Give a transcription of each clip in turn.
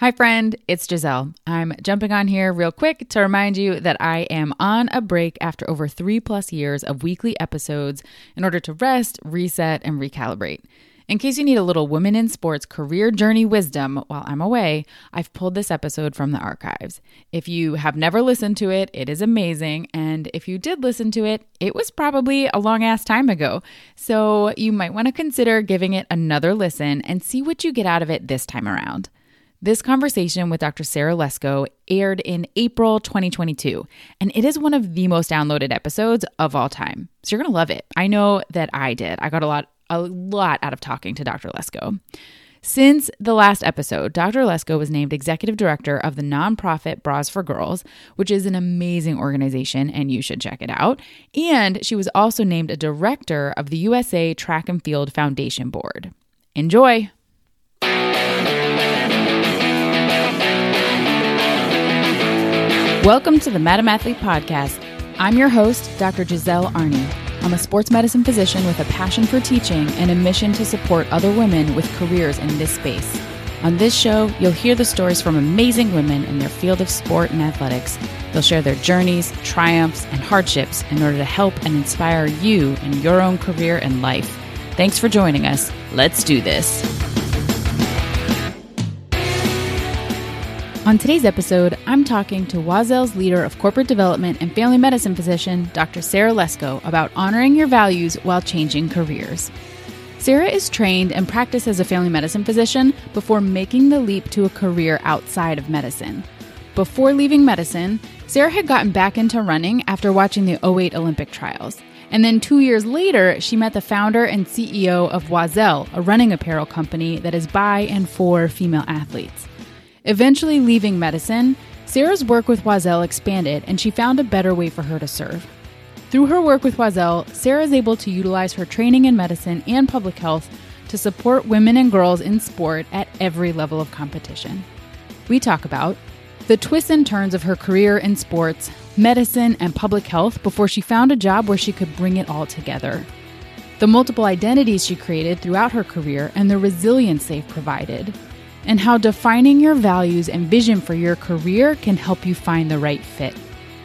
Hi, friend. It's Giselle. I'm jumping on here real quick to remind you that I am on a break after over 3+ years of weekly episodes in order to rest, reset, and recalibrate. In case you need a little women in sports career journey wisdom while I'm away, I've pulled this episode from the archives. If you have never listened to it, it is amazing. And if you did listen to it, it was probably a long ass time ago. So you might want to consider giving it another listen and see what you get out of it this time around. This conversation with Dr. Sarah Lesko aired in April 2022, and it is one of the most downloaded episodes of all time. So you're going to love it. I know that I did. I got a lot out of talking to Dr. Lesko. Since the last episode, Dr. Lesko was named executive director of the nonprofit Bras for Girls, which is an amazing organization, and you should check it out. And she was also named a director of the USA Track and Field Foundation Board. Enjoy! Welcome to the Madam Athlete Podcast. I'm your host, Dr. Giselle Arney. I'm a sports medicine physician with a passion for teaching and a mission to support other women with careers in this space. On this show, you'll hear the stories from amazing women in their field of sport and athletics. They'll share their journeys, triumphs, and hardships in order to help and inspire you in your own career and life. Thanks for joining us. Let's do this. On today's episode, I'm talking to Wazel's leader of corporate development and family medicine physician, Dr. Sarah Lesko, about honoring your values while changing careers. Sarah is trained and practiced as a family medicine physician before making the leap to a career outside of medicine. Before leaving medicine, Sarah had gotten back into running after watching the 2008 Olympic trials. And then 2 years later, she met the founder and CEO of Wazel, a running apparel company that is by and for female athletes. Eventually leaving medicine, Sarah's work with Wazel expanded and she found a better way for her to serve. Through her work with Wazel, Sarah is able to utilize her training in medicine and public health to support women and girls in sport at every level of competition. We talk about the twists and turns of her career in sports, medicine, and public health before she found a job where she could bring it all together. The multiple identities she created throughout her career and the resilience they've provided. And how defining your values and vision for your career can help you find the right fit.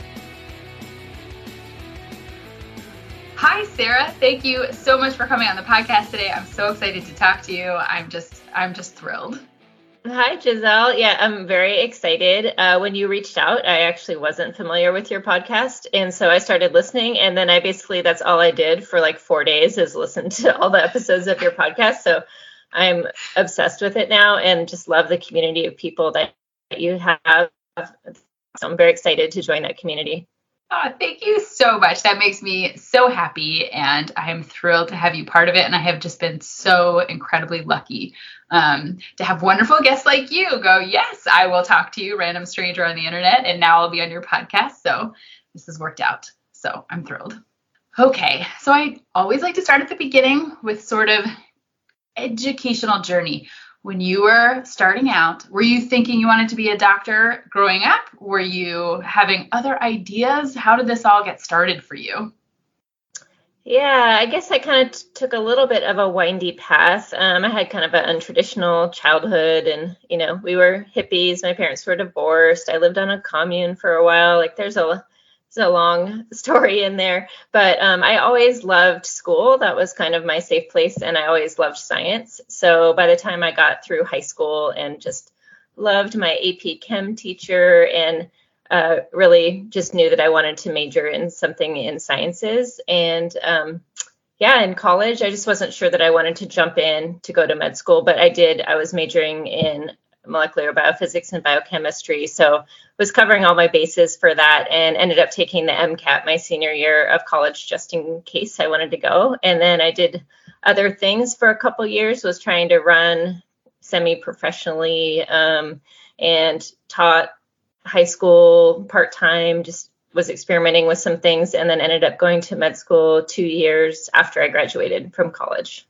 Hi, Sarah. Thank you so much for coming on the podcast today. I'm so excited to talk to you. I'm just thrilled. Hi, Giselle. Yeah, I'm very excited. When you reached out, I actually wasn't familiar with your podcast. And so I started listening. And then that's all I did for like 4 days is listen to all the episodes of your podcast. So I'm obsessed with it now and just love the community of people that you have. So I'm very excited to join that community. Oh, thank you so much. That makes me so happy. And I am thrilled to have you part of it. And I have just been so incredibly lucky to have wonderful guests like you go, yes, I will talk to you, random stranger on the internet. And now I'll be on your podcast. So this has worked out. So I'm thrilled. Okay. So I always like to start at the beginning with sort of educational journey. When you were starting out, were you thinking you wanted to be a doctor growing up? Were you having other ideas? How did this all get started for you? Yeah, I guess I kind of took a little bit of a windy path. I had kind of an untraditional childhood and, we were hippies. My parents were divorced. I lived on a commune for a while. Like there's a long story in there, but I always loved school. That was kind of my safe place, and I always loved science. So by the time I got through high school and just loved my AP Chem teacher and really just knew that I wanted to major in something in sciences. And in college, I just wasn't sure that I wanted to jump in to go to med school, but I was majoring in molecular biophysics and biochemistry. So was covering all my bases for that and ended up taking the MCAT my senior year of college just in case I wanted to go. And then I did other things for a couple years, was trying to run semi-professionally and taught high school part-time, just was experimenting with some things, and then ended up going to med school 2 years after I graduated from college.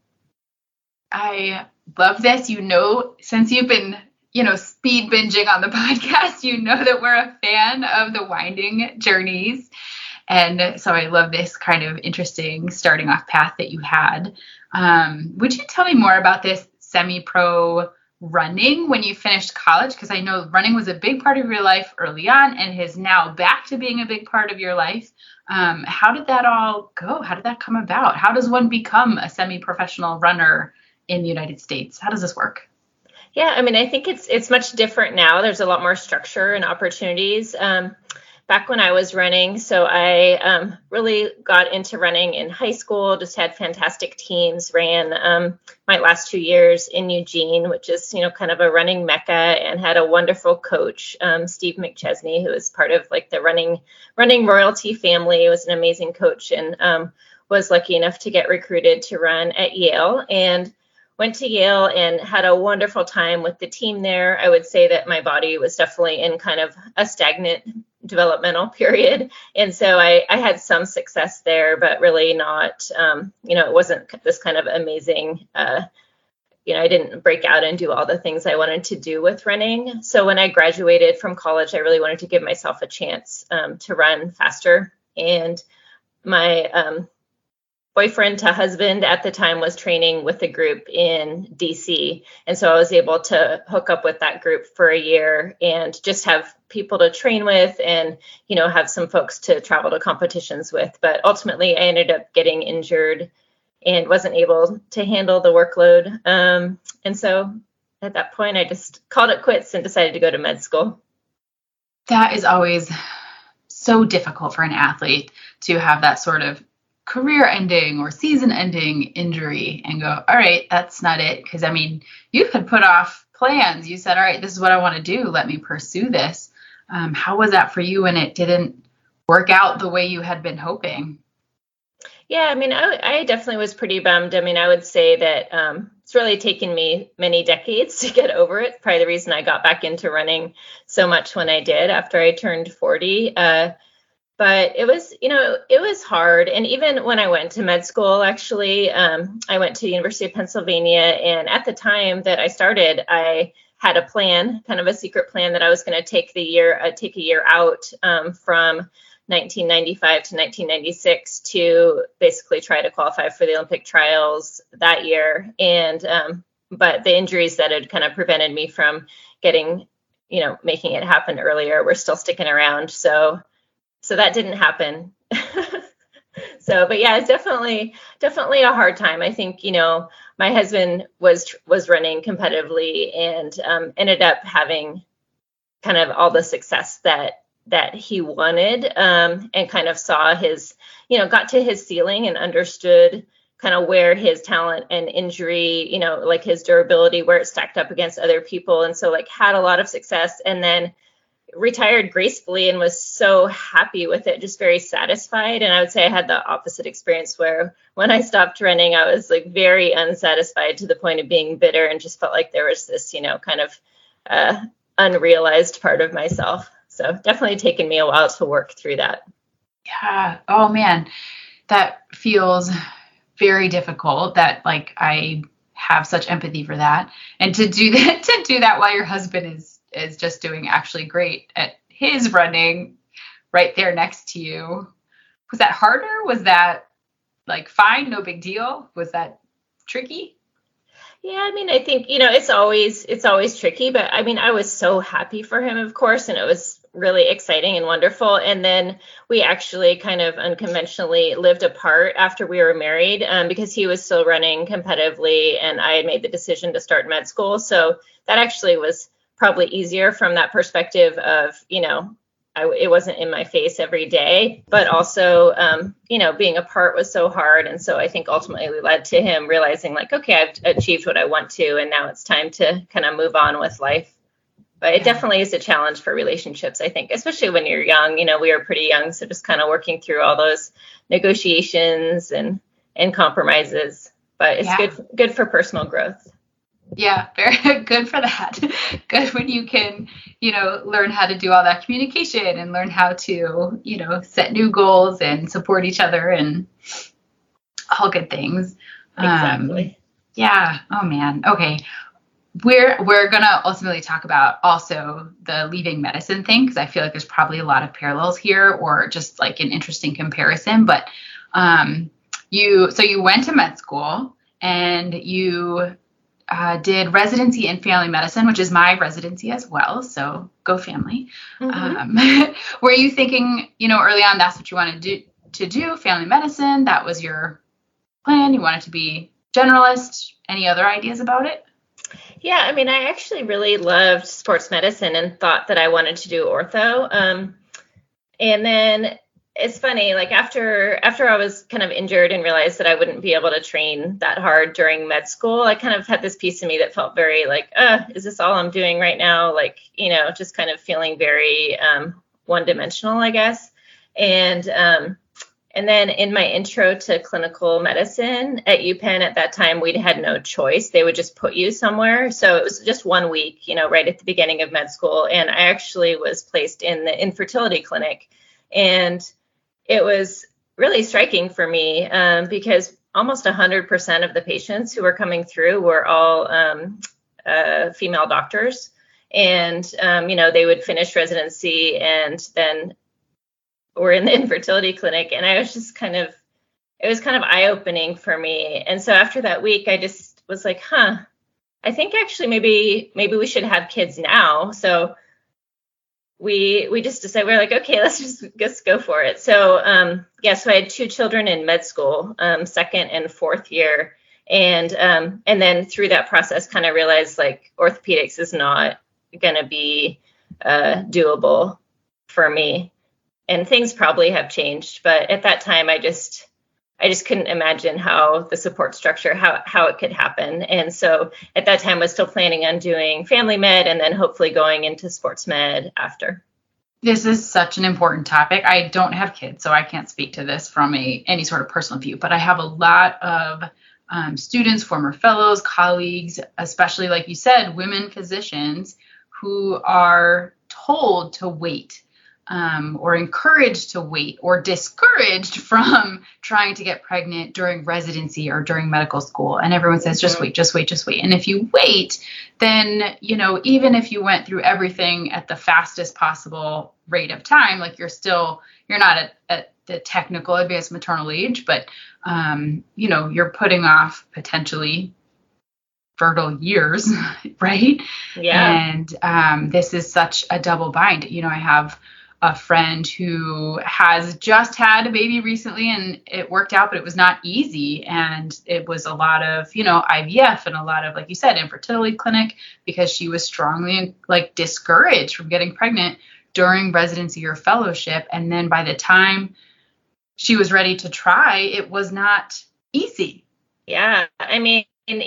I love this. Since you've been speed binging on the podcast, that we're a fan of the winding journeys. And so I love this kind of interesting starting off path that you had. Would you tell me more about this semi-pro running when you finished college? Because I know running was a big part of your life early on and is now back to being a big part of your life. How did that all go? How did that come about? How does one become a semi-professional runner in the United States? How does this work? Yeah, I mean, I think it's much different now. There's a lot more structure and opportunities. Back when I was running, so I really got into running in high school, just had fantastic teams, ran my last 2 years in Eugene, which is, kind of a running mecca, and had a wonderful coach, Steve McChesney, who was part of like the running royalty family. He was an amazing coach, and was lucky enough to get recruited to run at Yale, and went to Yale and had a wonderful time with the team there. I would say that my body was definitely in kind of a stagnant developmental period. And so I had some success there, but really not, it wasn't this kind of amazing, I didn't break out and do all the things I wanted to do with running. So when I graduated from college, I really wanted to give myself a chance to run faster. And my boyfriend to husband at the time was training with a group in DC. And so I was able to hook up with that group for a year and just have people to train with and, have some folks to travel to competitions with. But ultimately I ended up getting injured and wasn't able to handle the workload. And so at that point, I just called it quits and decided to go to med school. That is always so difficult for an athlete to have that sort of career ending or season ending injury and go, all right, that's not it. Because I mean, you had put off plans. You said, all right, this is what I want to do. Let me pursue this. How was that for you when it didn't work out the way you had been hoping? Yeah, I mean, I definitely was pretty bummed. I mean, I would say that it's really taken me many decades to get over it. Probably the reason I got back into running so much when I did after I turned 40. But it was, it was hard. And even when I went to med school, actually, I went to the University of Pennsylvania. And at the time that I started, I had a plan, kind of a secret plan, that I was going to take a year out from 1995 to 1996 to basically try to qualify for the Olympic trials that year. And but the injuries that had kind of prevented me from making it happen earlier were still sticking around. So that didn't happen. But yeah, it's definitely a hard time. I think, my husband was running competitively and ended up having kind of all the success that he wanted, and kind of saw his, got to his ceiling and understood kind of where his talent and injury, like his durability, where it stacked up against other people. And so like had a lot of success, and then retired gracefully and was so happy with it, just very satisfied. And I would say I had the opposite experience, where when I stopped running, I was like very unsatisfied to the point of being bitter, and just felt like there was this, kind of unrealized part of myself. So definitely taken me a while to work through that. Yeah. Oh man, that feels very difficult. That like I have such empathy for that, and to do that while your husband is just doing actually great at his running right there next to you. Was that harder? Was that like fine, no big deal? Was that tricky? Yeah, I mean, I think, it's always tricky, but I mean, I was so happy for him, of course, and it was really exciting and wonderful. And then we actually kind of unconventionally lived apart after we were married, because he was still running competitively and I had made the decision to start med school. So that actually was probably easier from that perspective of, it wasn't in my face every day, but also, being apart was so hard. And so I think ultimately led to him realizing like, okay, I've achieved what I want to, and now it's time to kind of move on with life. But it definitely is a challenge for relationships, I think, especially when you're young. We were pretty young, so just kind of working through all those negotiations and compromises. But it's good for personal growth. Yeah, very good for that. Good when you can, learn how to do all that communication and learn how to, set new goals and support each other and all good things. Exactly. Yeah. Oh man. Okay. We're going to ultimately talk about also the leaving medicine thing, because I feel like there's probably a lot of parallels here, or just like an interesting comparison. But you went to med school and you did residency in family medicine, which is my residency as well. So go family. Were you thinking, early on, that's what you wanted to do, family medicine? That was your plan? You wanted to be generalist? Any other ideas about it? Yeah, I mean, I actually really loved sports medicine and thought that I wanted to do ortho. And then it's funny, like after I was kind of injured and realized that I wouldn't be able to train that hard during med school, I kind of had this piece of me that felt very like, is this all I'm doing right now? Like, just kind of feeling very one-dimensional, I guess. And then in my intro to clinical medicine at UPenn at that time, we'd had no choice. They would just put you somewhere. So it was just 1 week, right at the beginning of med school. And I actually was placed in the infertility clinic. And it was really striking for me because almost 100% of the patients who were coming through were all female doctors. And, they would finish residency and then were in the infertility clinic. And I was just it was kind of eye-opening for me. And so after that week, I just was like, I think actually maybe we should have kids now. So we just decided, we're like, okay, let's just go for it. So, so I had 2 children in med school, 2nd and 4th year. And then through that process, kind of realized like orthopedics is not going to be doable for me. And things probably have changed, but at that time, I just couldn't imagine how the support structure, how it could happen. And so at that time, I was still planning on doing family med and then hopefully going into sports med after. This is such an important topic. I don't have kids, so I can't speak to this from any sort of personal view, but I have a lot of students, former fellows, colleagues, especially like you said, women physicians who are told to wait. Or encouraged to wait or discouraged from trying to get pregnant during residency or during medical school. And everyone says, just wait. And if you wait, then, even if you went through everything at the fastest possible rate of time, like you're not at the technical advanced maternal age, but, you're putting off potentially fertile years, right? Yeah. And this is such a double bind. I have a friend who has just had a baby recently and it worked out, but it was not easy. And it was a lot of, IVF and a lot of, like you said, infertility clinic because she was strongly discouraged from getting pregnant during residency or fellowship. And then by the time she was ready to try, it was not easy. Yeah. I mean,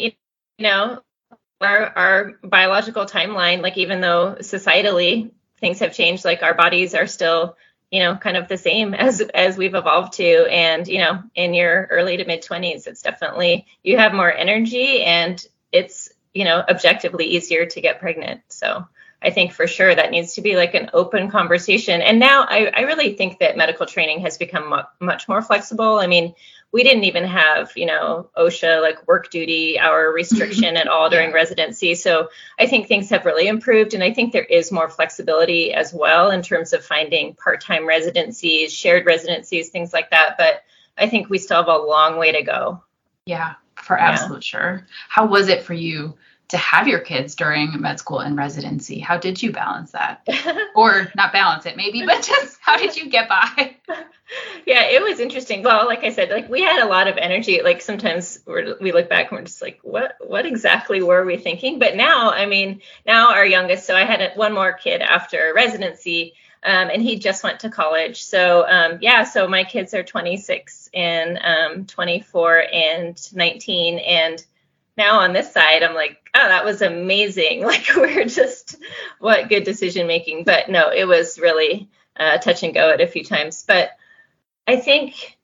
our biological timeline, like even though societally things have changed, like our bodies are still, kind of the same as we've evolved to. And, in your early to mid 20s, it's definitely, you have more energy and it's, objectively easier to get pregnant. So I think for sure that needs to be like an open conversation. And now I really think that medical training has become much more flexible. I mean, we didn't even have, OSHA, like work duty hour restriction at all during residency. So I think things have really improved. And I think there is more flexibility as well in terms of finding part-time residencies, shared residencies, things like that. But I think we still have a long way to go. Yeah, for absolute sure. How was it for you to have your kids during med school and residency? How did you balance that? Or not balance it maybe, but just how did you get by? Yeah, it was interesting. Well, like I said, like we had a lot of energy. Like sometimes we look back and we're just like, what exactly were we thinking? But now, now our youngest, so I had one more kid after residency, and he just went to college. So, so my kids are 26 and 24 and 19. And now on this side, I'm like, oh, that was amazing. Like we're just, what good decision making. But no, it was really touch and go at a few times. But I think,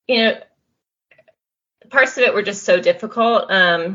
parts of it were just so difficult.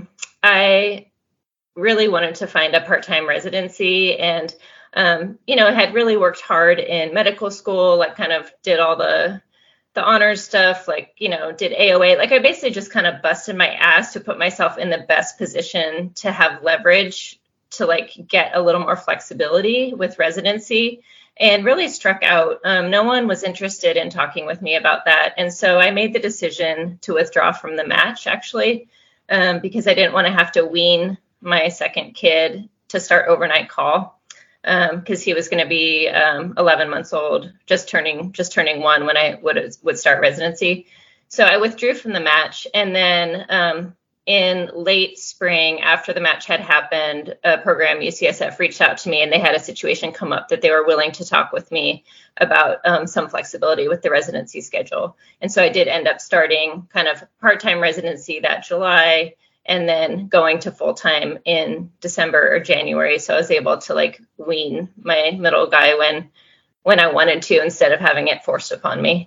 I really wanted to find a part-time residency and, I had really worked hard in medical school, like kind of did all the honors stuff, like, did AOA. Like I basically just kind of busted my ass to put myself in the best position to have leverage to like get a little more flexibility with residency. And really struck out. No one was interested in talking with me about that. And so I made the decision to withdraw from the match, actually, because I didn't want to have to wean my second kid to start overnight call, because he was going to be 11 months old, just turning 1 when I would start residency. So I withdrew from the match, and then in late spring, after the match had happened, a program, UCSF, reached out to me, and they had a situation come up that they were willing to talk with me about some flexibility with the residency schedule. And so I did end up starting kind of part-time residency that July, and then going to full-time in December or January. So I was able to like wean my middle guy when I wanted to, instead of having it forced upon me.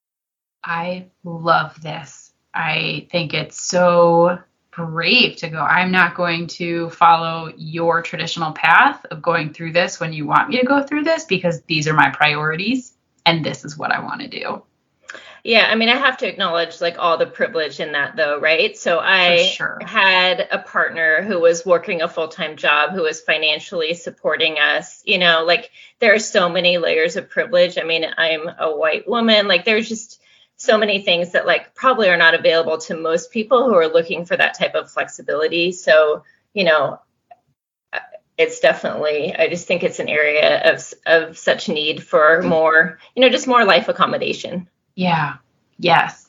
I love this. I think it's so brave to go, I'm not going to follow your traditional path of going through this when you want me to go through this, because these are my priorities and this is what I want to do. Yeah, I mean, I have to acknowledge like all the privilege in that though, right? So I had a partner who was working a full-time job, who was financially supporting us. You know, like there are so many layers of privilege. I mean, I'm a white woman, like there's just so many things that like probably are not available to most people who are looking for that type of flexibility. So, you know, it's definitely, I just think it's an area of such need for more, you know, just more life accommodation. Yeah. Yes.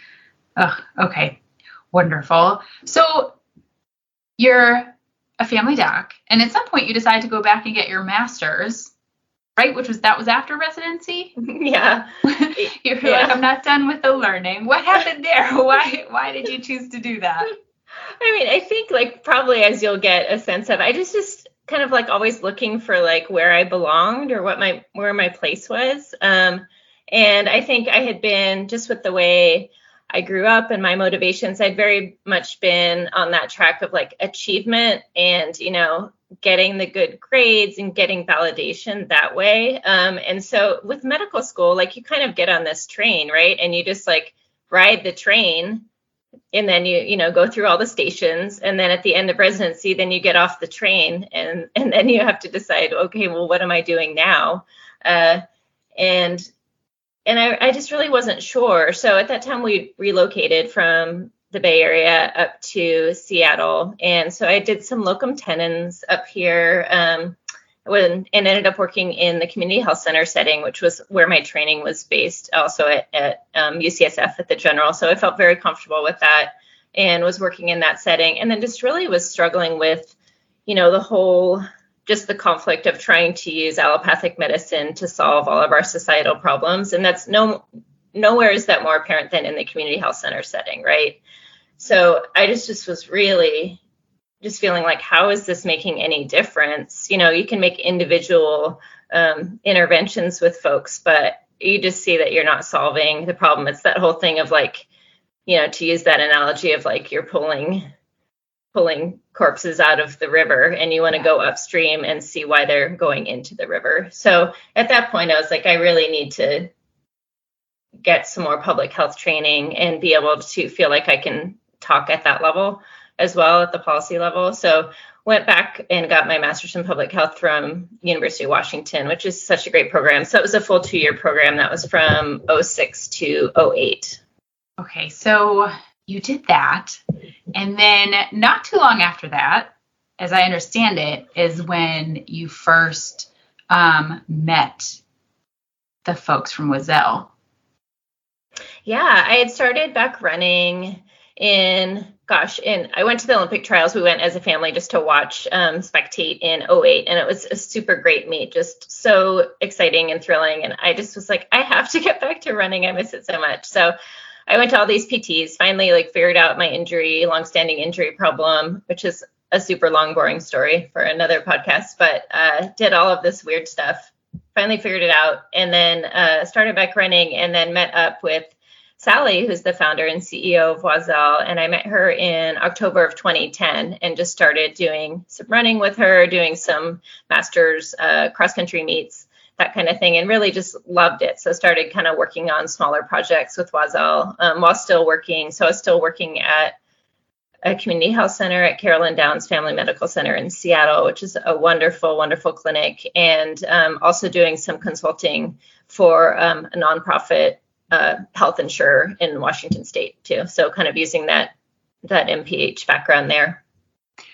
Okay. Wonderful. So you're a family doc, and at some point you decide to go back and get your master's, right? That was after residency? Yeah. You're like, I'm not done with the learning. What happened there? Why did you choose to do that? I mean, I think like probably, as you'll get a sense of, I just kind of like always looking for like where I belonged or where my place was. And I think I had been, just with the way I grew up and my motivations, I'd very much been on that track of like achievement and, you know, getting the good grades and getting validation that way. And so with medical school, like you kind of get on this train, right? And you just like ride the train, and then you know, go through all the stations. And then at the end of residency, then you get off the train and then you have to decide, okay, well, what am I doing now? And I just really wasn't sure. So at that time, we relocated from the Bay Area up to Seattle. And so I did some locum tenens up here and ended up working in the community health center setting, which was where my training was based, also at UCSF at the General. So I felt very comfortable with that and was working in that setting. And then just really was struggling with, you know, just the conflict of trying to use allopathic medicine to solve all of our societal problems. And that's nowhere is that more apparent than in the community health center setting, right? So I just was really just feeling like, how is this making any difference? You know, you can make individual interventions with folks, but you just see that you're not solving the problem. It's that whole thing of like, you know, to use that analogy of like you're pulling corpses out of the river, and you want to go upstream and see why they're going into the river. So at that point, I was like, I really need to get some more public health training and be able to feel like I can talk at that level as well, at the policy level. So went back and got my master's in public health from University of Washington, which is such a great program. So it was a full 2-year program that was from 2006 to 2008. Okay, so you did that. And then not too long after that, as I understand it, is when you first met the folks from Wazelle. Yeah, I had started back running and I went to the Olympic trials. We went as a family just to watch spectate in 2008. And it was a super great meet, just so exciting and thrilling. And I just was like, I have to get back to running. I miss it so much. So I went to all these PTs, finally like figured out my longstanding injury problem, which is a super long, boring story for another podcast, but did all of this weird stuff, finally figured it out, and then started back running, and then met up with Sally, who's the founder and CEO of Wazelle. And I met her in October of 2010 and just started doing some running with her, doing some masters cross-country meets, that kind of thing, and really just loved it. So started kind of working on smaller projects with Wazelle while still working. So I was still working at a community health center at Carolyn Downs Family Medical Center in Seattle, which is a wonderful, wonderful clinic, and also doing some consulting for a nonprofit health insurer in Washington State too. So kind of using that MPH background there.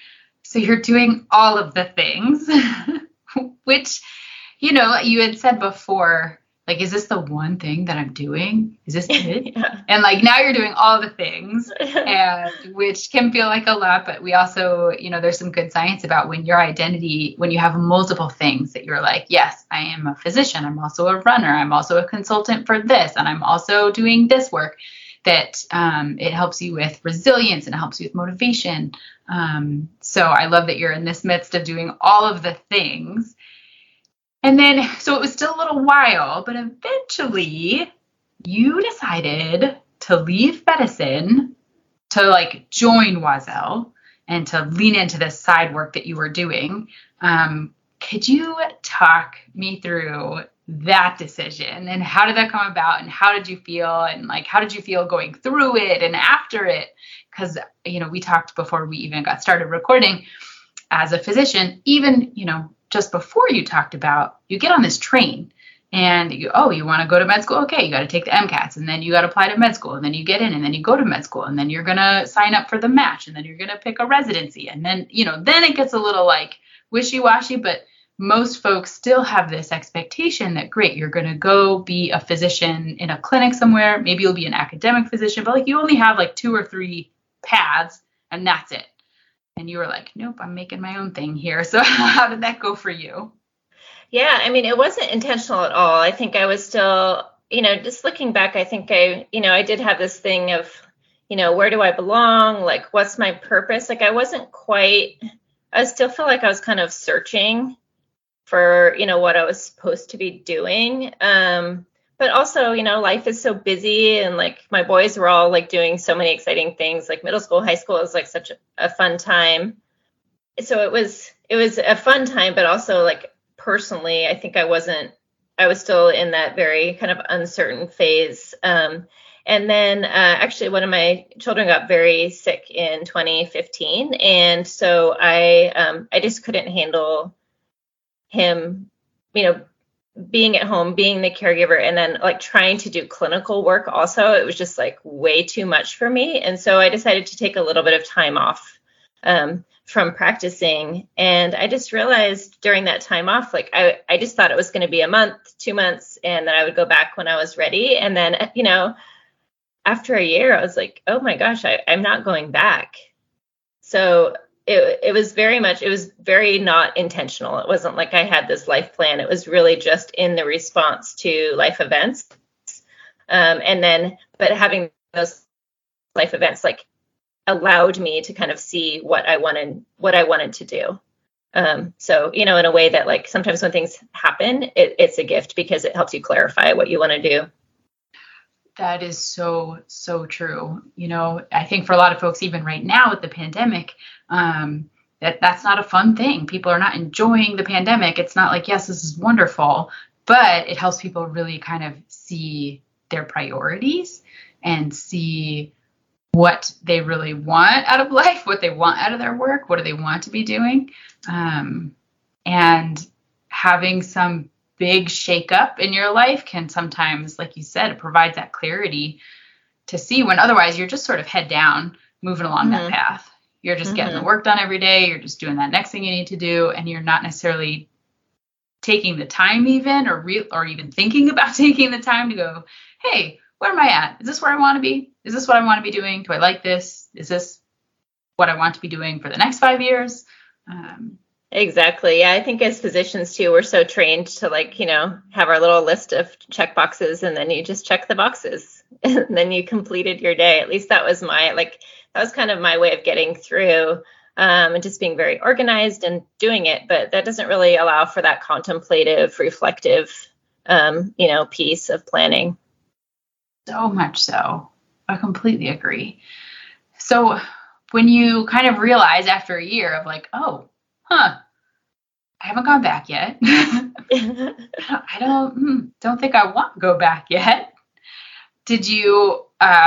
So you're doing all of the things, which, you had said before, like, is this the one thing that I'm doing? Is this it? Yeah. And like, now you're doing all the things, and which can feel like a lot, but we also, there's some good science about when your identity, when you have multiple things that you're like, yes, I am a physician. I'm also a runner. I'm also a consultant for this. And I'm also doing this work, that it helps you with resilience and it helps you with motivation. So I love that you're in this midst of doing all of the things. And then, so it was still a little while, but eventually you decided to leave medicine to like join Oiselle and to lean into this side work that you were doing. Could you talk me through that decision, and how did that come about, and how did you feel, and like, how did you feel going through it and after it? Because, we talked before we even got started recording, as a physician, even, just before you talked about, you get on this train and you want to go to med school? Okay, you got to take the MCATs, and then you got to apply to med school, and then you get in, and then you go to med school, and then you're going to sign up for the match, and then you're going to pick a residency. And then, then it gets a little like wishy-washy, but most folks still have this expectation that, great, you're going to go be a physician in a clinic somewhere. Maybe you'll be an academic physician, but like, you only have like 2 or 3 paths, and that's it. And you were like, nope, I'm making my own thing here. So how did that go for you? Yeah, I mean, it wasn't intentional at all. I think I was still, just looking back, I think I did have this thing of, where do I belong? Like, what's my purpose? Like, I still feel like I was kind of searching for, what I was supposed to be doing. But also, life is so busy, and like my boys were all like doing so many exciting things. Like middle school, high school was like such a fun time. So it was a fun time, but also like personally, I think I was still in that very kind of uncertain phase. And then actually one of my children got very sick in 2015. And so I just couldn't handle him, being at home, being the caregiver, and then like trying to do clinical work also. It was just like way too much for me. And so I decided to take a little bit of time off from practicing. And I just realized during that time off, like I just thought it was going to be a month, 2 months, and then I would go back when I was ready. And then, after a year, I was like, oh my gosh, I'm not going back. So it was very not intentional. It wasn't like I had this life plan. It was really just in the response to life events. But having those life events like allowed me to kind of see what I wanted to do. So, in a way that like sometimes when things happen, it's a gift because it helps you clarify what you want to do. That is so, so true. I think for a lot of folks, even right now with the pandemic, that's not a fun thing. People are not enjoying the pandemic. It's not like, yes, this is wonderful, but it helps people really kind of see their priorities and see what they really want out of life, what they want out of their work, what do they want to be doing. And having some big shakeup in your life can sometimes, like you said, it provides that clarity to see when otherwise you're just sort of head down, moving along that path. You're just getting the work done every day. You're just doing that next thing you need to do. And you're not necessarily taking the time even, or even thinking about taking the time to go, hey, where am I at? Is this where I want to be? Is this what I want to be doing? Do I like this? Is this what I want to be doing for the next 5 years? Exactly. Yeah, I think as physicians too, we're so trained to like, have our little list of check boxes, and then you just check the boxes and then you completed your day. At least that was kind of my way of getting through, and just being very organized and doing it. But that doesn't really allow for that contemplative, reflective, piece of planning. So much so. I completely agree. So when you kind of realize after a year of like, I haven't gone back yet. I don't think I want to go back yet. Did you,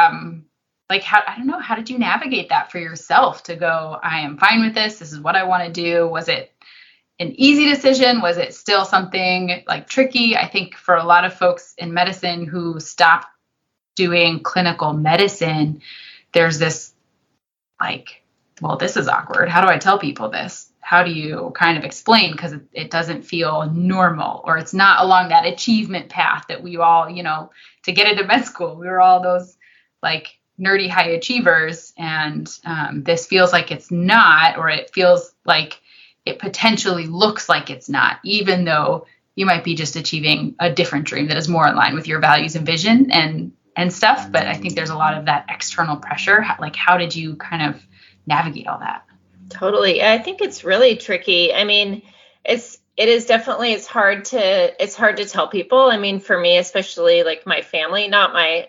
how did you navigate that for yourself to go, I am fine with this. This is what I want to do. Was it an easy decision? Was it still something like tricky? I think for a lot of folks in medicine who stop doing clinical medicine, there's this like well, this is awkward. How do I tell people this? How do you kind of explain? Because it doesn't feel normal, or it's not along that achievement path that we all, to get into med school, we were all those like nerdy high achievers. And this feels like it's not, or it feels like it potentially looks like it's not, even though you might be just achieving a different dream that is more in line with your values and vision and stuff. But I think there's a lot of that external pressure. Like, how did you kind of navigate all that? Totally. I think it's really tricky. I mean, it's hard to tell people. I mean, for me, especially like my family, not my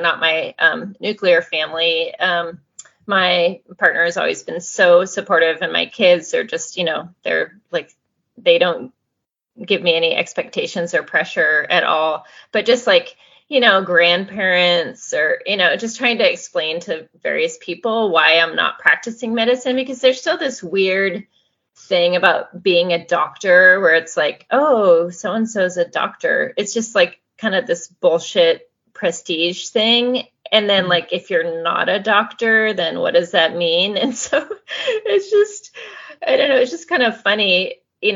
nuclear family. My partner has always been so supportive, and my kids are just, they're like, they don't give me any expectations or pressure at all. But just like, grandparents or, just trying to explain to various people why I'm not practicing medicine, because there's still this weird thing about being a doctor where it's like, oh, so-and-so's a doctor. It's just like kind of this bullshit prestige thing. And then like, if you're not a doctor, then what does that mean? And so it's just, I don't know, it's just kind of funny,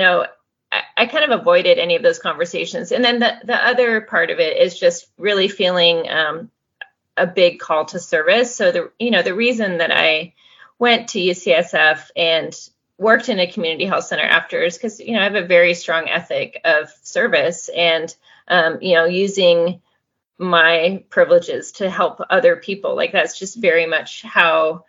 I kind of avoided any of those conversations. And then the other part of it is just really feeling a big call to service. So the reason that I went to UCSF and worked in a community health center after is because, I have a very strong ethic of service and, using my privileges to help other people. Like, that's just very much how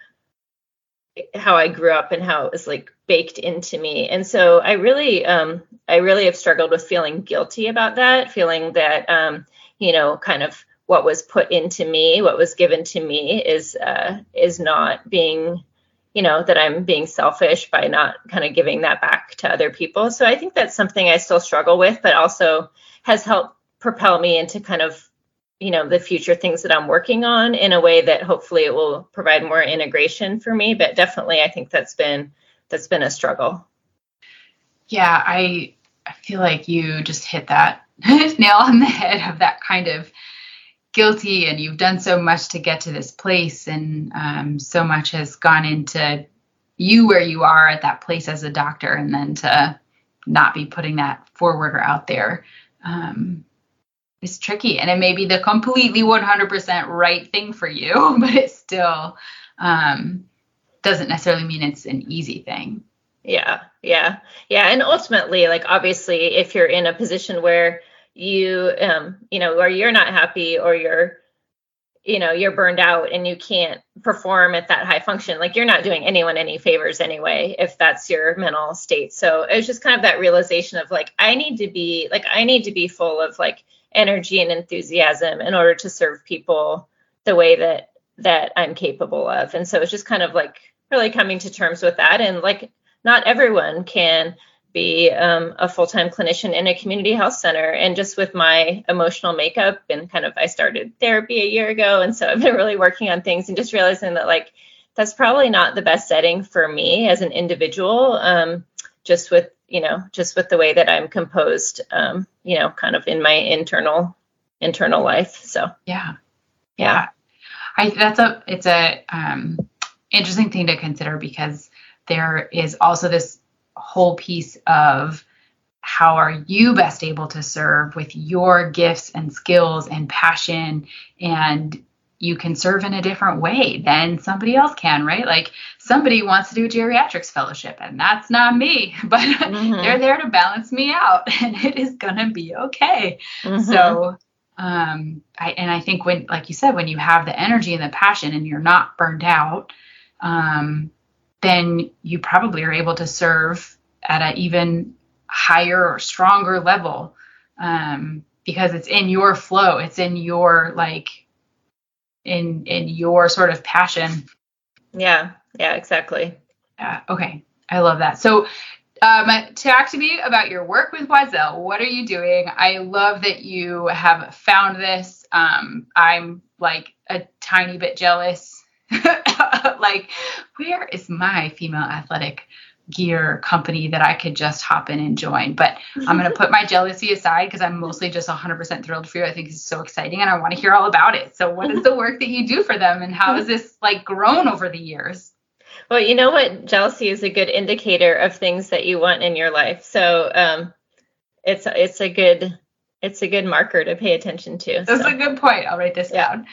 I grew up and how it was like baked into me. And so I really have struggled with feeling guilty about that, feeling that, kind of what was put into me, what was given to me is not being, that I'm being selfish by not kind of giving that back to other people. So I think that's something I still struggle with, but also has helped propel me into kind of, the future things that I'm working on in a way that hopefully it will provide more integration for me. But definitely, I think that's been a struggle. Yeah, I feel like you just hit that nail on the head of that kind of guilty, and you've done so much to get to this place, and so much has gone into you where you are at that place as a doctor, and then to not be putting that forward or out there. It's tricky, and it may be the completely 100% right thing for you, but it still doesn't necessarily mean it's an easy thing. Yeah. And ultimately, like, obviously, if you're in a position where you, where you're not happy or you're burned out and you can't perform at that high function, like, you're not doing anyone any favors anyway, if that's your mental state. So it's just kind of that realization of like, I need to be full of like energy and enthusiasm in order to serve people the way that I'm capable of. And so it's just kind of like really coming to terms with that. And like, not everyone can be a full-time clinician in a community health center. And just with my emotional makeup and kind of, I started therapy a year ago. And so I've been really working on things and just realizing that like, that's probably not the best setting for me as an individual, just with the way that I'm composed, kind of in my internal life. So, yeah. It's a interesting thing to consider, because there is also this whole piece of how are you best able to serve with your gifts and skills and passion, and you can serve in a different way than somebody else can, right? Like, somebody wants to do a geriatrics fellowship, and that's not me, but they're there to balance me out, and it is going to be okay. So, I think when, like you said, when you have the energy and the passion and you're not burned out, then you probably are able to serve at an even higher or stronger level, because it's in your flow. It's in your, like, in your sort of passion. Yeah, exactly. Okay. I love that. So, talk to me about your work with Oiselle. What are you doing? I love that you have found this. I'm like a tiny bit jealous. Like, where is my female athletic gear company that I could just hop in and join? But I'm going to put my jealousy aside, because I'm mostly just 100% thrilled for you. I think it's so exciting, and I want to hear all about it. So what is the work that you do for them, and how has this like grown over the years? Well, you know what? Jealousy is a good indicator of things that you want in your life. So it's a good marker to pay attention to. That's a good point. I'll write this down.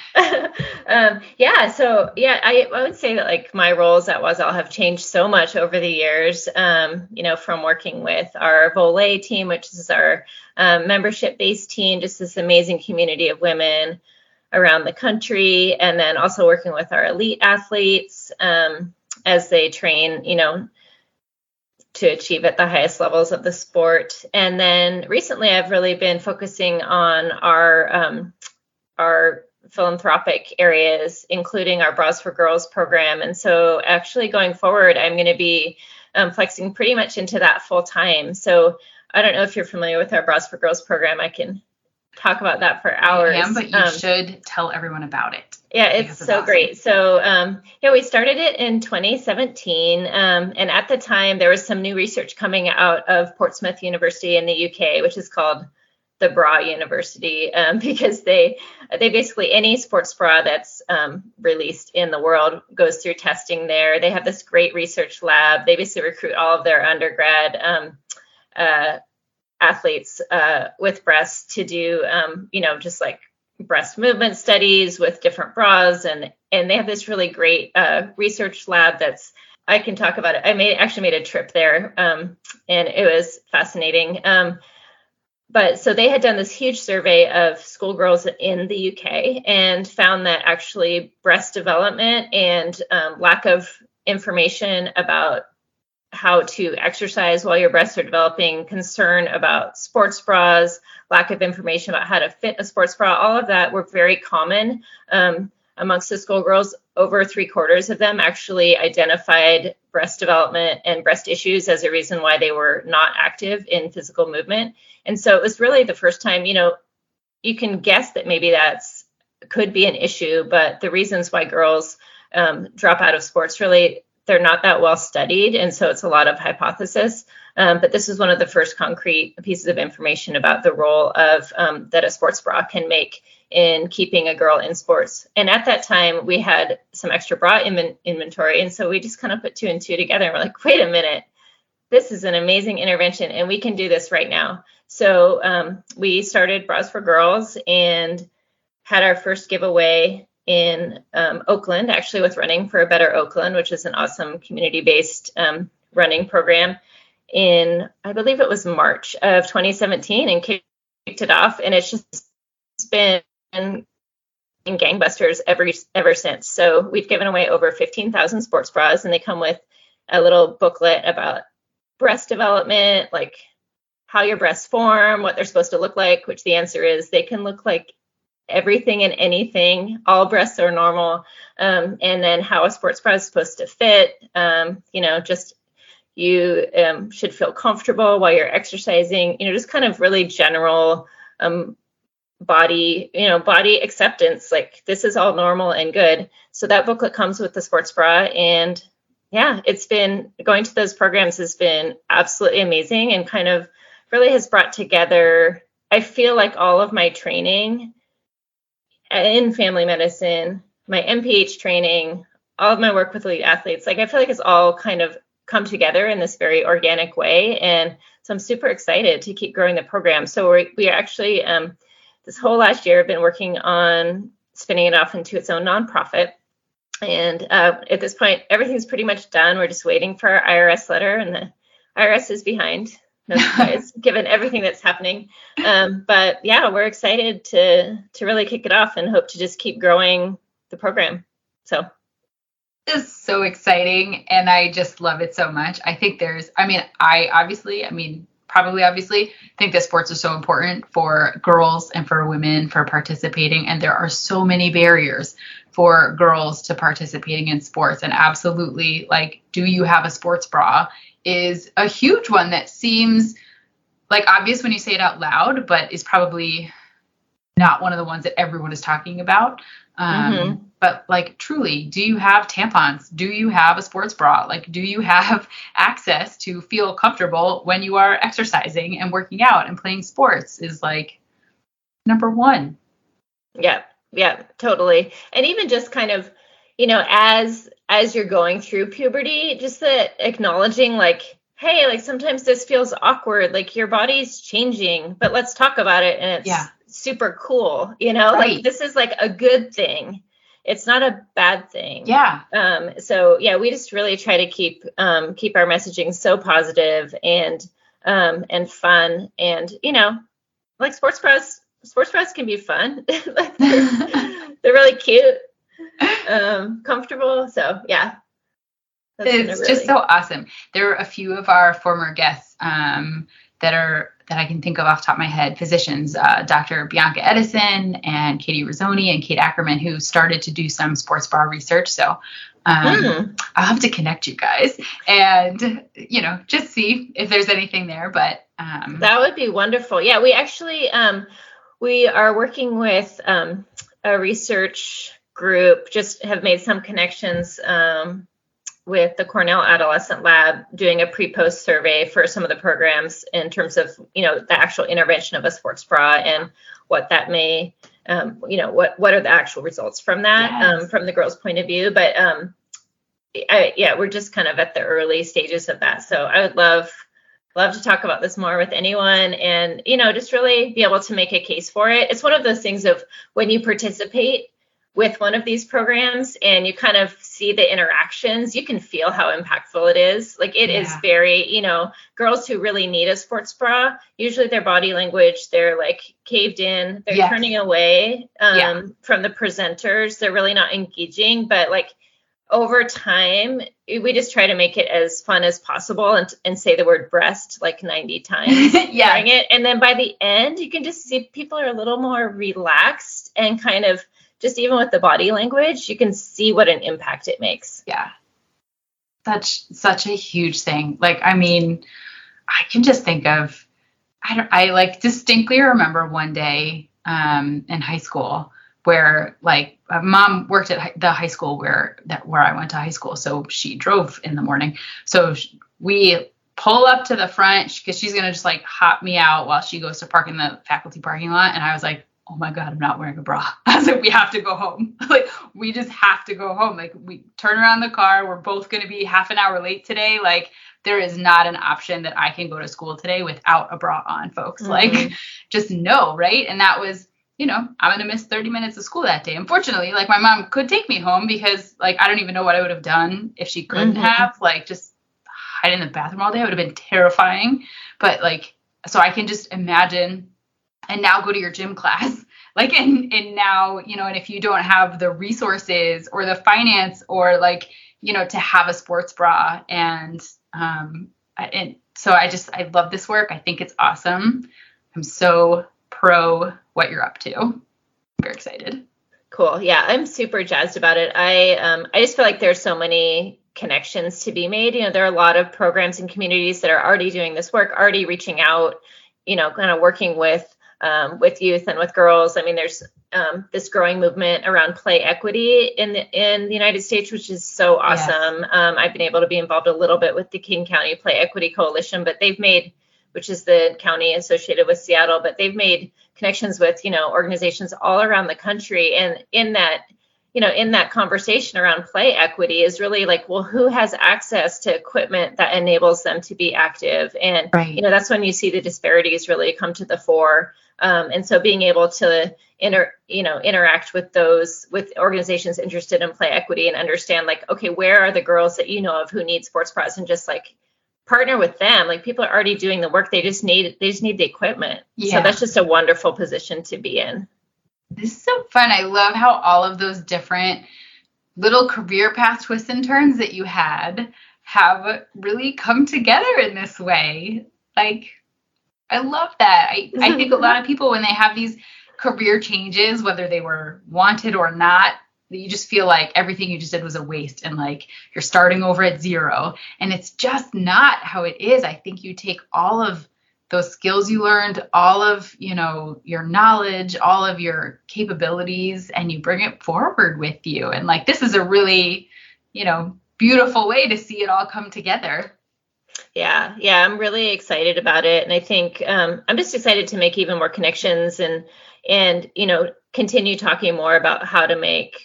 I would say that like my roles at Oiselle have changed so much over the years. From working with our Volley team, which is our membership-based team, just this amazing community of women around the country, and then also working with our elite athletes as they train, to achieve at the highest levels of the sport. And then recently I've really been focusing on our philanthropic areas, including our Bras for Girls program. And so actually going forward, I'm going to be flexing pretty much into that full time. So I don't know if you're familiar with our Bras for Girls program. I can talk about that for hours. I am, but you should tell everyone about it. Yeah, it's so awesome. Great. So, we started it in 2017. And at the time, there was some new research coming out of Portsmouth University in the UK, which is called the Bra University, because they basically, any sports bra that's released in the world goes through testing there. They have this great research lab. They basically recruit all of their undergrad athletes with breasts to do, just like breast movement studies with different bras. And they have this really great research lab I can talk about it. I actually made a trip there and it was fascinating. But so they had done this huge survey of schoolgirls in the UK and found that actually breast development and lack of information about how to exercise while your breasts are developing, concern about sports bras, lack of information about how to fit a sports bra, all of that were very common amongst the schoolgirls. Over 3/4 of them actually identified breast development and breast issues as a reason why they were not active in physical movement. And so it was really the first time, you can guess that maybe could be an issue, but the reasons why girls drop out of sports really, they're not that well studied. And so it's a lot of hypothesis. But this is one of the first concrete pieces of information about the role of that a sports bra can make in keeping a girl in sports. And at that time, we had some extra bra inventory. And so we just kind of put 2 and 2 together and we're like, wait a minute, this is an amazing intervention and we can do this right now. So we started Bras for Girls and had our first giveaway in Oakland, actually with Running for a Better Oakland, which is an awesome community-based running program I believe it was March of 2017, and kicked it off. And it's just been in gangbusters ever since. So we've given away over 15,000 sports bras, and they come with a little booklet about breast development, like how your breasts form, what they're supposed to look like, which the answer is they can look like everything and anything. All breasts are normal. And then how a sports bra is supposed to fit, just you should feel comfortable while you're exercising, just kind of really general body acceptance, like this is all normal and good. So that booklet comes with the sports bra. And yeah, it's been going to those programs has been absolutely amazing and kind of really has brought together, I feel like all of my training in family medicine, my MPH training, all of my work with elite athletes, like I feel like it's all kind of come together in this very organic way. And so I'm super excited to keep growing the program. So we are actually, this whole last year, have been working on spinning it off into its own nonprofit. And at this point, everything's pretty much done. We're just waiting for our IRS letter, and the IRS is behind, no surprise, given everything that's happening. But yeah, we're excited to really kick it off and hope to just keep growing the program. So is so exciting, and I just love it so much. I think obviously think that sports are so important for girls and for women for participating, and there are so many barriers for girls to participating in sports. And absolutely, like, do you have a sports bra is a huge one that seems like obvious when you say it out loud, but is probably not one of the ones that everyone is talking about. But like, truly, do you have tampons? Do you have a sports bra? Like, do you have access to feel comfortable when you are exercising and working out and playing sports is like number one. Yeah, totally. And even just kind of, as you're going through puberty, just the acknowledging like, hey, like sometimes this feels awkward, like your body's changing, but let's talk about it. And it's super cool, Right. like this is like a good thing. It's not a bad thing. Yeah. So we just really try to keep our messaging so positive and fun, and like sports bras can be fun. They're really cute, comfortable. So yeah. It's just so awesome. There are a few of our former guests that I can think of off the top of my head, physicians, Dr. Bianca Edison and Katie Rizzoni and Kate Ackerman, who started to do some sports bra research. So I'll have to connect you guys and, just see if there's anything there. But that would be wonderful. Yeah, we actually, we are working with a research group, just have made some connections with the Cornell Adolescent Lab, doing a pre-post survey for some of the programs in terms of, the actual intervention of a sports bra and what that may, what are the actual results from that, from the girls' point of view. But we're just kind of at the early stages of that. So I would love to talk about this more with anyone and, just really be able to make a case for it. It's one of those things of when you participate with one of these programs and you kind of see the interactions, you can feel how impactful it is. Like it is very, girls who really need a sports bra, usually their body language, they're like caved in, they're turning away from the presenters. They're really not engaging, but like over time, we just try to make it as fun as possible and say the word breast like 90 times during it. And then by the end, you can just see people are a little more relaxed and kind of just even with the body language, you can see what an impact it makes. Yeah. Such a huge thing. Like, I mean, I can just think of, I like distinctly remember one day in high school where like mom worked at the high school where I went to high school. So she drove in the morning. So we pull up to the front because she's going to just like hop me out while she goes to park in the faculty parking lot. And I was like, oh my God, I'm not wearing a bra. I was like, we have to go home. Like, we just have to go home. Like, we turn around the car. We're both going to be half an hour late today. Like, there is not an option that I can go to school today without a bra on, folks. Mm-hmm. Like, just no, right? And that was, I'm going to miss 30 minutes of school that day. Unfortunately, like, my mom could take me home because, like, I don't even know what I would have done if she couldn't have. Like, just hide in the bathroom all day. It would have been terrifying. But, like, so I can just imagine. And now go to your gym class, like, and now, and if you don't have the resources or the finance or like, to have a sports bra and so I love this work. I think it's awesome. I'm so pro what you're up to. I'm very excited. Cool. Yeah. I'm super jazzed about it. I just feel like there's so many connections to be made. There are a lot of programs and communities that are already doing this work, already reaching out, kind of working with youth and with girls. I mean, there's this growing movement around play equity in the United States, which is so awesome. Yes. I've been able to be involved a little bit with the King County Play Equity Coalition, but they've made, which is the county associated with Seattle, but they've made connections with, organizations all around the country. And in that conversation around play equity is really like, well, who has access to equipment that enables them to be active? And, that's when you see the disparities really come to the fore. And so being able to interact with organizations interested in play equity and understand like, okay, where are the girls that you know of who need sports bras, and just like partner with them. Like, people are already doing the work. They just need the equipment. Yeah. So that's just a wonderful position to be in. This is so fun. I love how all of those different little career path twists and turns that you had have really come together in this way. Like, I love that. I think a lot of people, when they have these career changes, whether they were wanted or not, you just feel like everything you just did was a waste and like you're starting over at zero. And it's just not how it is. I think you take all of those skills you learned, all of, your knowledge, all of your capabilities, and you bring it forward with you. And like, this is a really, beautiful way to see it all come together. Yeah, I'm really excited about it. And I think I'm just excited to make even more connections and continue talking more about how to make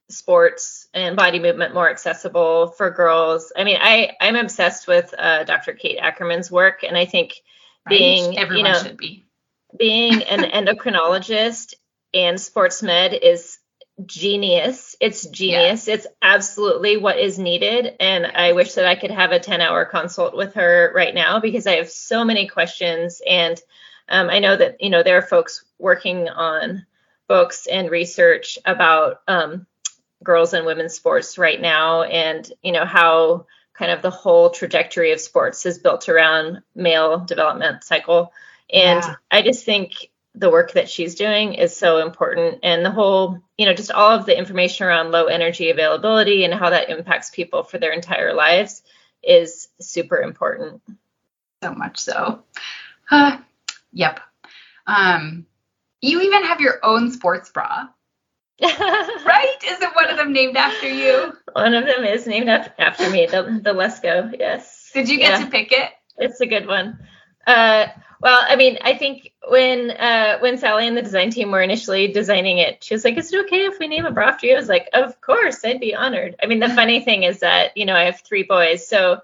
sports and body movement more accessible for girls. I mean, I'm obsessed with Dr. Kate Ackerman's work, and I think everyone should be. Being an endocrinologist and sports med is genius. It's genius. Yeah. It's absolutely what is needed. And I wish that I could have a 10-hour consult with her right now, because I have so many questions. And I know that, there are folks working on books and research about girls and women's sports right now, and, how kind of the whole trajectory of sports is built around male development cycle. And I just think the work that she's doing is so important, and the whole, just all of the information around low energy availability and how that impacts people for their entire lives is super important. So much so. Yep. You even have your own sports bra. Right? Isn't one of them named after you? One of them is named after me, the Lesko, yes. Did you get to pick it? It's a good one. Well, I mean, I think when Sally and the design team were initially designing it, she was like, "Is it okay if we name a bra after you?" I was like, "Of course, I'd be honored." I mean, the funny thing is that, I have 3 boys, so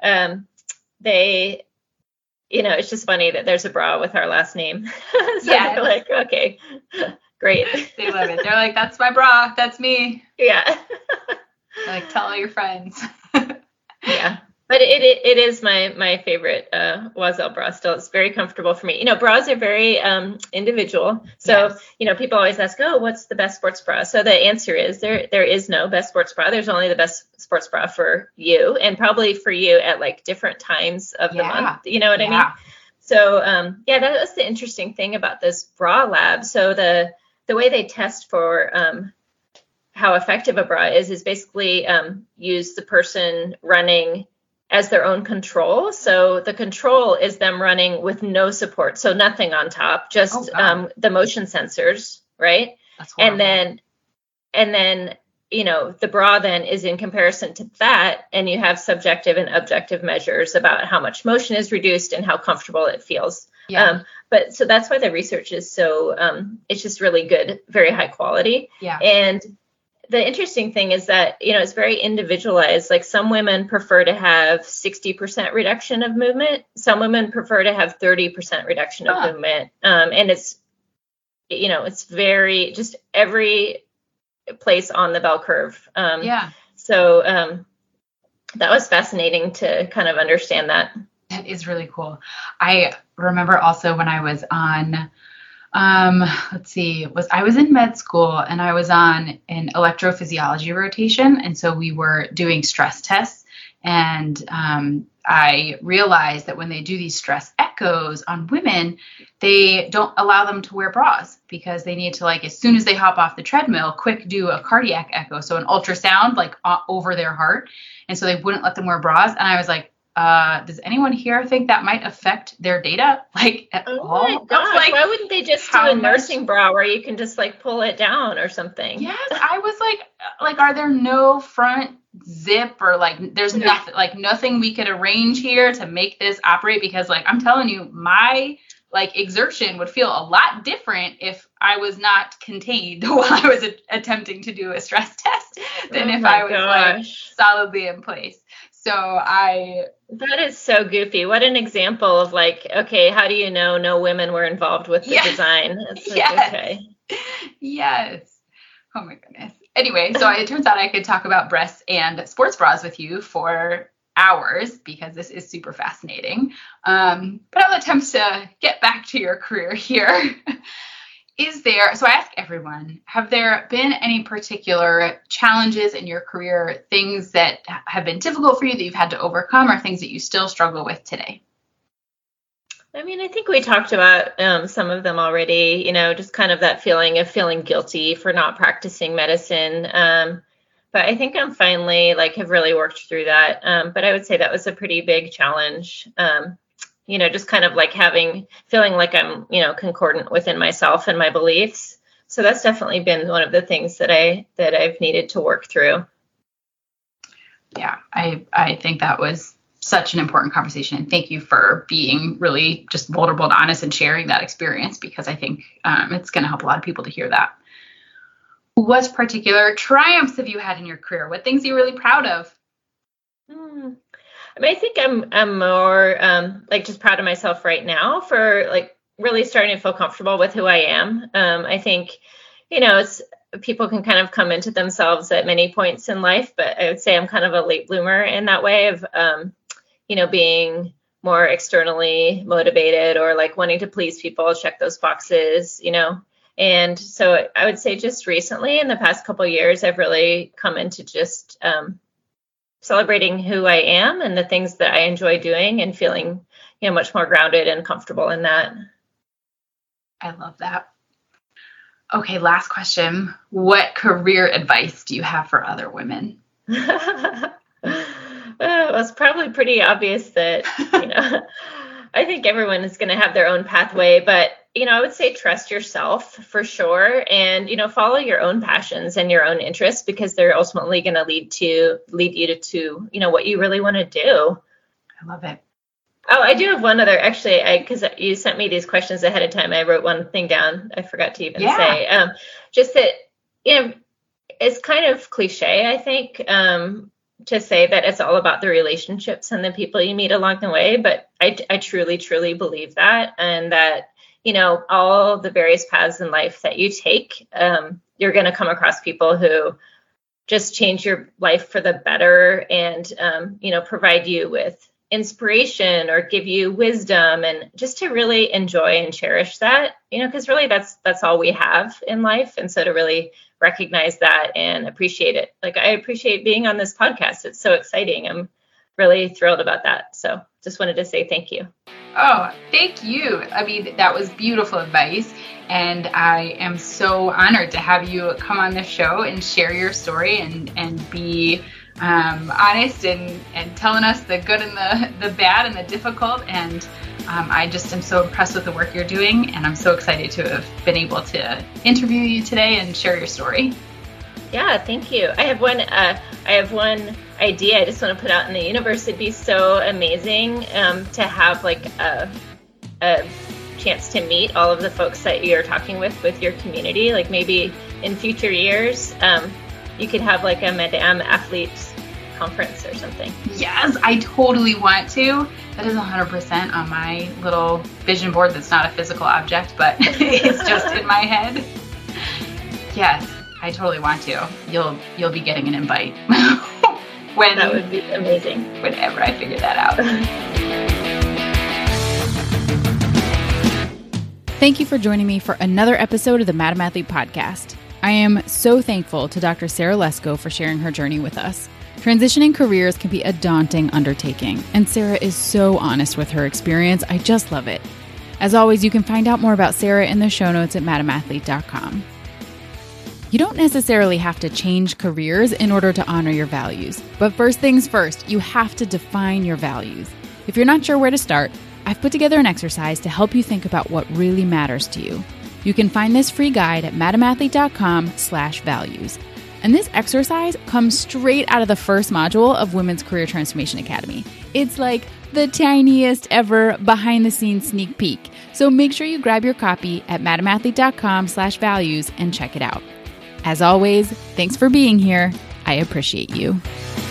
they, it's just funny that there's a bra with our last name. So they're like, okay, great. They love it. They're like, "That's my bra. That's me." Yeah. Like, tell all your friends. Yeah. But it is my favorite Oiselle bra still. It's very comfortable for me. Bras are very individual. So, yes. People always ask, "Oh, what's the best sports bra?" So the answer is there is no best sports bra. There's only the best sports bra for you, and probably for you at like different times of the month. You know what I mean? So, that was the interesting thing about this bra lab. So the way they test for how effective a bra is basically use the person running as their own control. So the control is them running with no support. So nothing on top, just the motion sensors, right? That's horrible. And then, the bra then is in comparison to that, and you have subjective and objective measures about how much motion is reduced and how comfortable it feels. Yeah. But so that's why the research is so, it's just really good, very high quality. Yeah. And the interesting thing is that, it's very individualized. Like some women prefer to have 60% reduction of movement. Some women prefer to have 30% reduction of movement. And it's, it's very, just every place on the bell curve. So that was fascinating to kind of understand that. That is really cool. I remember also when I was on, I was in med school and I was on an electrophysiology rotation. And so we were doing stress tests, and I realized that when they do these stress echoes on women, they don't allow them to wear bras, because they need to, like, as soon as they hop off the treadmill, quick do a cardiac echo. So an ultrasound, like over their heart. And so they wouldn't let them wear bras. And I was like, does anyone here think that might affect their data, like, at all? Oh my gosh, like, why wouldn't they just do a nursing bra where you can just like pull it down or something? Yes, I was like, are there no front zip, or like there's nothing we could arrange here to make this operate? Because, like, I'm telling you, my like exertion would feel a lot different if I was not contained while I was attempting to do a stress test than if I was like solidly in place. So that is so goofy. What an example of, like, okay, how do you know no women were involved with the design? It's like, okay. Yes. Oh my goodness. Anyway, so it turns out I could talk about breasts and sports bras with you for hours, because this is super fascinating. But I'll attempt to get back to your career here. So I ask everyone, have there been any particular challenges in your career, things that have been difficult for you that you've had to overcome, or things that you still struggle with today? I mean, I think we talked about some of them already, just kind of that feeling of feeling guilty for not practicing medicine. But I think I'm finally, like, have really worked through that. But I would say that was a pretty big challenge. Just kind of like feeling like I'm, concordant within myself and my beliefs. So that's definitely been one of the things that I've needed to work through. Yeah, I think that was such an important conversation. And thank you for being really just vulnerable and honest and sharing that experience, because I think it's going to help a lot of people to hear that. What particular triumphs have you had in your career? What things are you really proud of? I mean, I think I'm more like just proud of myself right now for like really starting to feel comfortable with who I am. I think, it's people can kind of come into themselves at many points in life, but I would say I'm kind of a late bloomer in that way of, being more externally motivated or like wanting to please people, check those boxes, And so I would say just recently in the past couple of years, I've really come into just celebrating who I am and the things that I enjoy doing and feeling, much more grounded and comfortable in that. I love that. Okay, last question. What career advice do you have for other women? Well, it's probably pretty obvious that, I think everyone is going to have their own pathway, but, I would say trust yourself for sure. And, follow your own passions and your own interests because they're ultimately going to lead you to, what you really want to do. I love it. Oh, I do have one other, actually, because you sent me these questions ahead of time. I wrote one thing down. I forgot to even say, just that, it's kind of cliche, I think, to say that it's all about the relationships and the people you meet along the way. But I truly, truly believe that. And that, all the various paths in life that you take, you're going to come across people who just change your life for the better and, provide you with inspiration or give you wisdom, and just to really enjoy and cherish that, because really that's all we have in life. And so to really recognize that and appreciate it. Like I appreciate being on this podcast. It's so exciting. I'm really thrilled about that. So just wanted to say thank you. Oh, thank you. I mean, that was beautiful advice. And I am so honored to have you come on this show and share your story and be honest and telling us the good and the bad and the difficult. And I just am so impressed with the work you're doing. And I'm so excited to have been able to interview you today and share your story. Yeah, thank you. I have one idea I just want to put out in the universe. It'd be so amazing to have like a chance to meet all of the folks that you're talking with your community. Like maybe in future years, you could have like a Madame Athletes conference or something. Yes, I totally want to. That is 100% on my little vision board that's not a physical object, but it's just in my head. Yes, I totally want to. You'll be getting an invite. That would be amazing. Whenever I figure that out. Thank you for joining me for another episode of the Madam Athlete Podcast. I am so thankful to Dr. Sarah Lesko for sharing her journey with us. Transitioning careers can be a daunting undertaking, and Sarah is so honest with her experience. I just love it. As always, you can find out more about Sarah in the show notes at madamathlete.com. You don't necessarily have to change careers in order to honor your values. But first things first, you have to define your values. If you're not sure where to start, I've put together an exercise to help you think about what really matters to you. You can find this free guide at madamathlete.com/values. And this exercise comes straight out of the first module of Women's Career Transformation Academy. It's like the tiniest ever behind-the-scenes sneak peek. So make sure you grab your copy at madamathlete.com/values and check it out. As always, thanks for being here. I appreciate you.